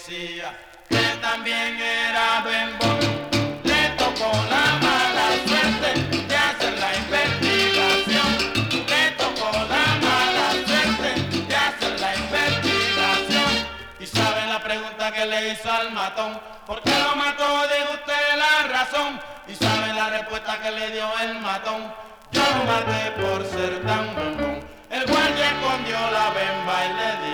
policía, que también era bembón. Le tocó la mala suerte de hacer la investigación. Le tocó la mala suerte de hacer la investigación. Y sabe la pregunta que le hizo al matón: ¿por qué lo mató? Diga usted la razón. Y sabe la respuesta que le dio el matón: yo lo maté por ser tan bombón. El guardia escondió la bemba y le dio